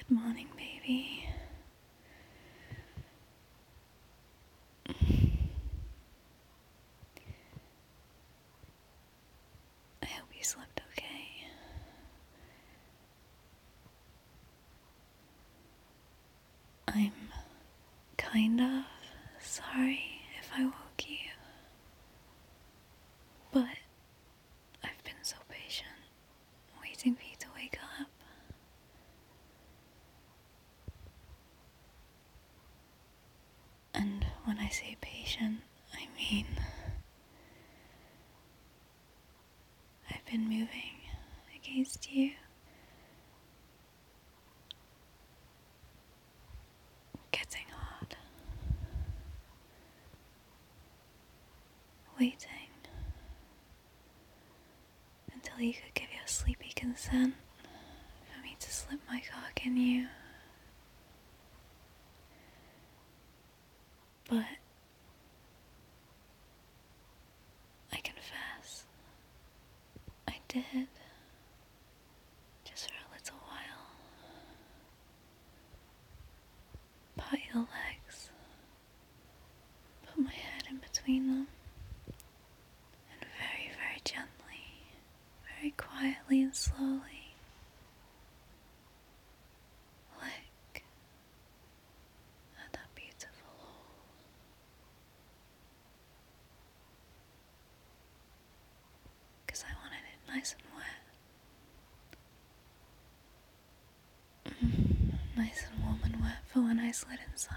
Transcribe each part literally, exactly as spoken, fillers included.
morning, baby. I hope you slept okay. I'm kind of sorry if I woke you, but I've been so patient, waiting for you to wake up. And when I say patient, I mean I've been moving against you, getting hard, waiting until you could give your sleepy consent for me to slip my cock in you. But I confess, I did, just for a little while, part your legs, put my head in between them, and very, very gently, very quietly and slowly, lick at that beautiful hole. Because I wanted it nice and wet. Mm, nice and warm and wet for when I slid inside.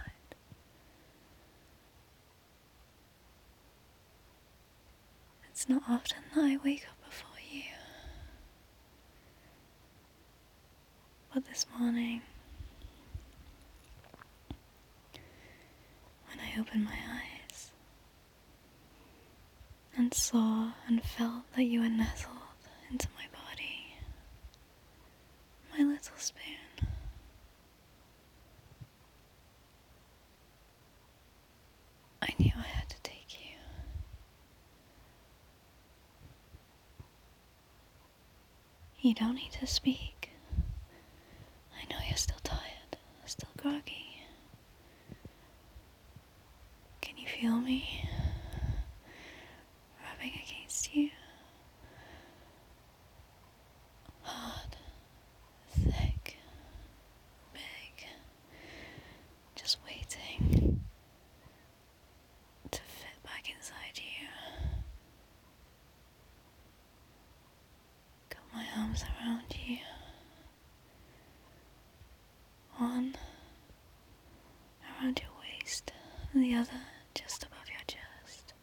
It's not often that I wake up before you. But this morning, when I opened my eyes and saw and felt that you were nestled into my body, my little spoon, I knew I had to take you. You don't need to speak. I know you're still tired, still groggy. Can you feel me rubbing against you? Hard, thick, big, just waiting to fit back inside you. Got my arms around you. One around your waist, and the other just above your chest.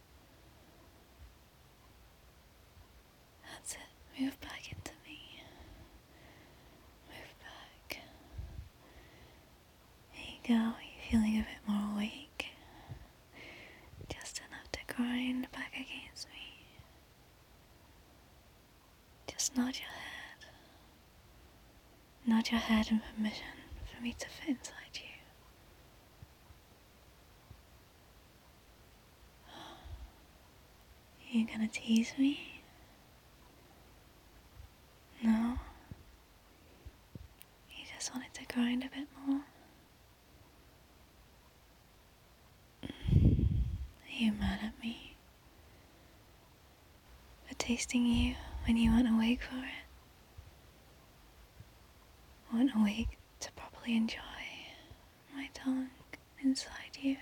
That's it. Move back into me. Move back. There you go. You're feeling a bit more awake. Just enough to grind back against me. Just nod your head. Nod your head in permission for me to fit inside you. You gonna tease me? No? You just wanted to grind a bit more? Are you mad at me for tasting you when you weren't awake for it? Weren't awake to properly enjoy my tongue inside you,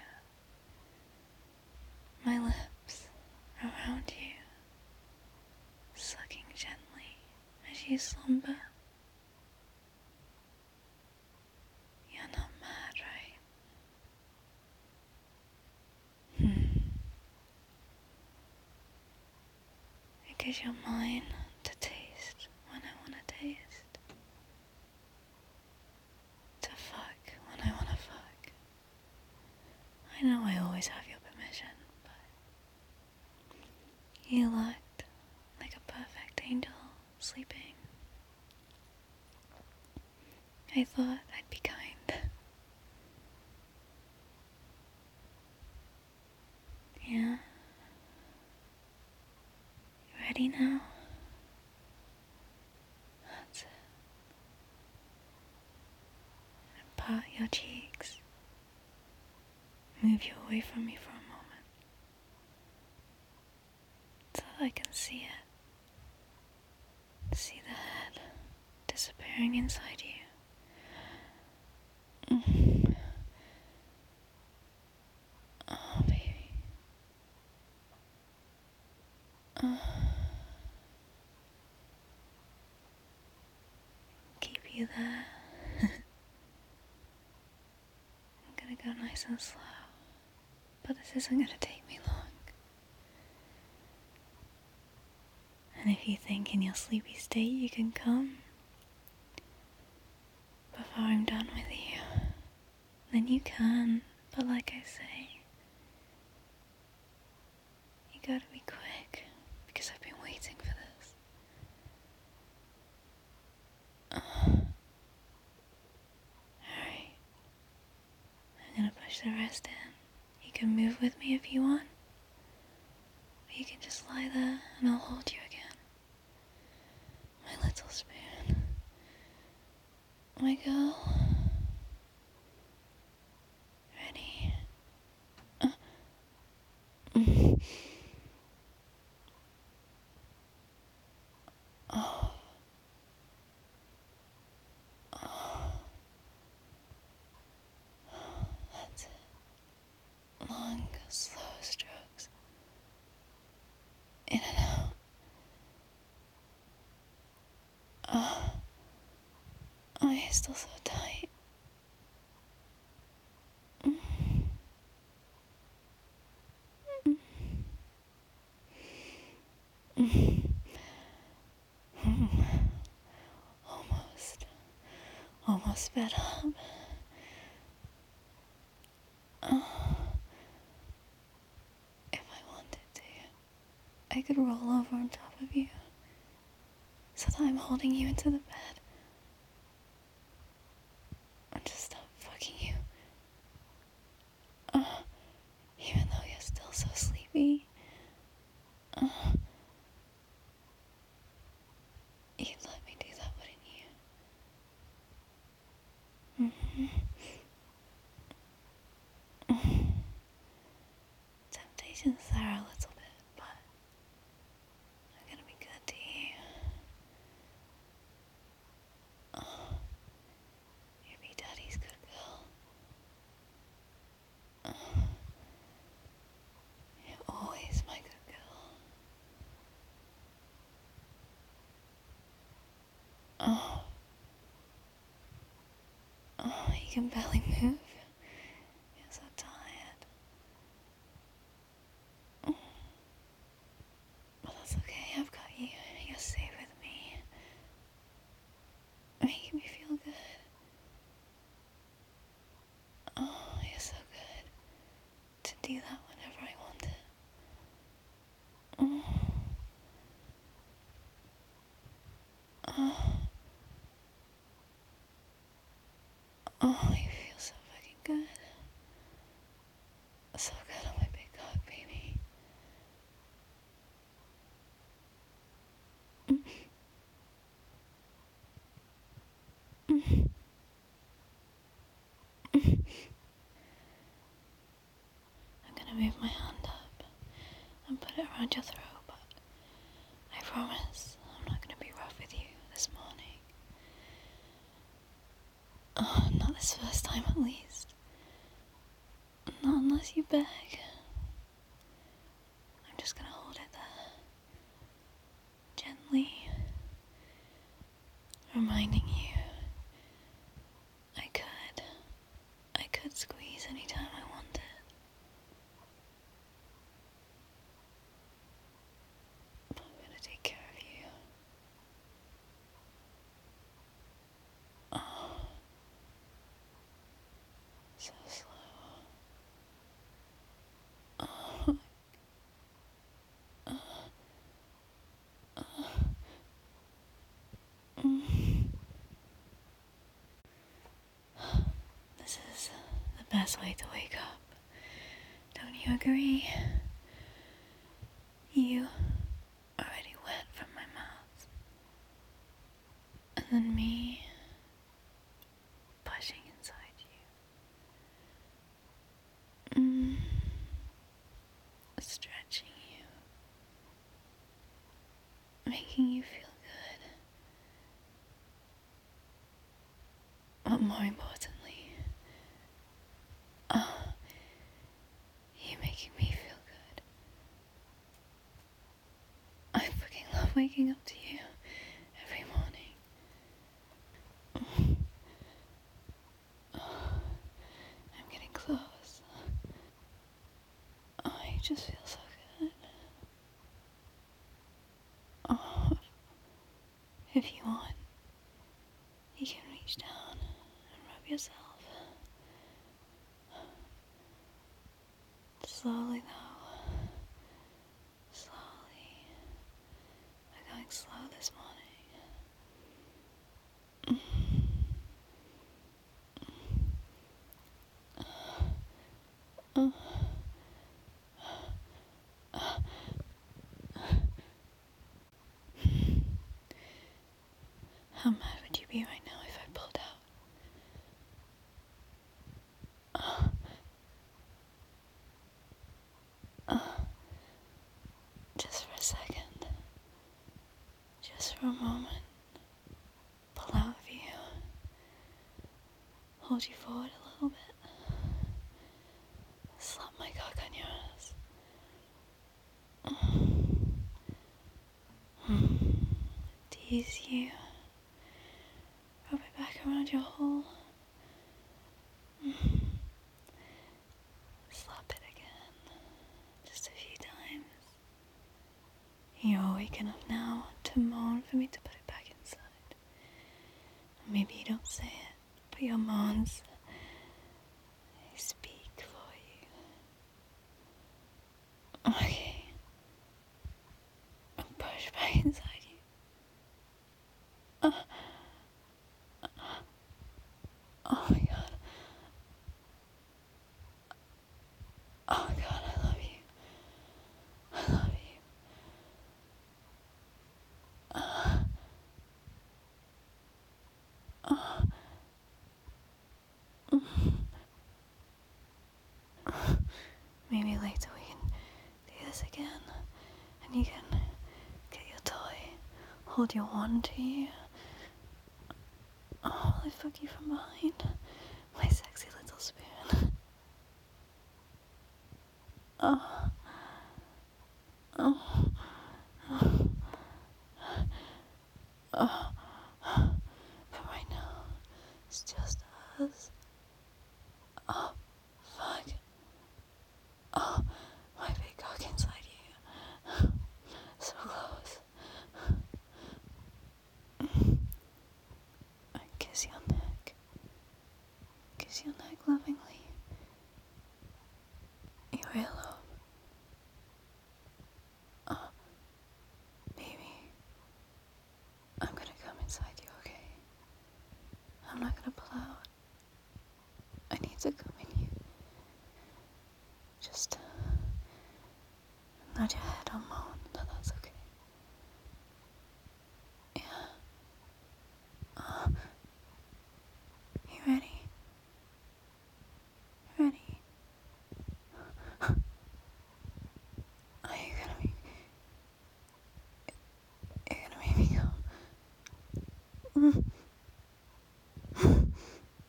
my lips around you, sucking gently as you slumber? You're not mad, right? Hmm. Because you're mine to taste when I want to taste. To fuck when I want to fuck. I know I always have your permission, but you looked like a perfect angel sleeping. I thought I'd be kind. Yeah? You ready now? That's it. part your cheeks, move you away from me for a moment, so that I can see it. See the head disappearing inside you. Mm. Oh, baby. Uh, keep you there. I'm gonna go nice and slow, but this isn't gonna take me long. And if you think in your sleepy state you can come before I'm done with you, then you can. But like I say, you gotta be quick, because I've been waiting for this. Uh, Alright. I'm gonna push the rest in. You can move with me if you want. Or you can just lie there and I'll hold you again. My little spoon. My girl. Ready? Uh. Mm. Oh. Oh. That's it. Long, slow strokes. In and out. Oh. Oh, you're still so tight. Mm. Mm. Mm. Almost. Almost fed up. Oh. If I wanted to, I could roll over on top of you, so that I'm holding you into the bed. And just stop fucking you. Uh, even though you're still so sleepy. Uh, you'd let me do that, wouldn't you? Mm-hmm. Mm-hmm. Temptation's there a little bit, but I'm gonna be good to you. Oh, you'll be daddy's good girl. Oh, you're always my good girl. Oh. Oh, you can barely move. You're so tired. Oh. But that's okay, I've got you. You're safe with me. Making me feel good. Oh, you're so good. To do that whenever I want it. Oh. Oh. Oh, you feel so fucking good. So good on my big cock, baby. Mm. Mm. Mm. I'm gonna move my hand up and put it around your throat, but I promise I'm not gonna be rough with you this morning. Oh, not this first time at least. Not unless you beg. I'm just gonna hold it there. Gently. Reminding you I could. I could squeeze anytime I wanted. But I'm gonna take care of you. Oh. So slow. Oh. Uh, uh, mm. This is the best way to wake up. Don't you agree? You already wet from my mouth. And then me pushing inside you. making you feel good. But more importantly, oh, you're making me feel good. I fucking love waking up to you every morning. Oh, I'm getting close. Oh, you just feel so good. Oh, if you want, you can reach down and rub yourself. Slowly though. Slowly. We're going slow this morning. Oh. How mad would you be right now if I pulled out? Oh. Oh. Just for a second. Just for a moment. Pull out of you. Hold you forward a little bit. Slap my cock on your ass. Tease you. Rub it back around your hole. Slap it again. Just a few times. You're awake enough now to moan for me to put it back inside. Maybe you don't say it, but your moans, they speak for you. Okay. I'll push back inside you. Uh, oh my god. Oh god, I love you. I love you. Uh, uh, Maybe later we can do this again, and you can get your toy, hold your wand to you. Oh, I fuck you from behind, my sexy little spoon. Oh, oh, oh, oh. But right now, it's just us. Oh, fuck. Oh, my big cock inside you. So close. I kiss your neck. Kiss your neck lovingly. Your earlobe. Oh, baby. I'm gonna come inside you, okay? I'm not gonna pull out. I need to come in you. Just nod your head or moan, no, that's okay. Yeah. Uh, you ready? Ready? Are you gonna make you're gonna make me come?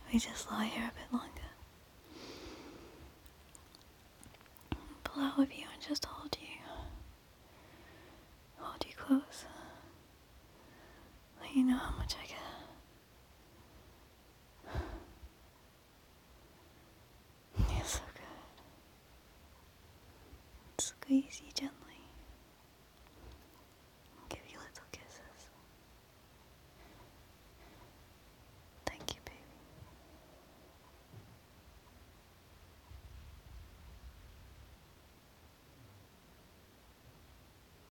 we just lie here a bit longer. Pull out with you and just hold you. Hold you close. Let you know how much I care. You're so good. Squeeze you gently.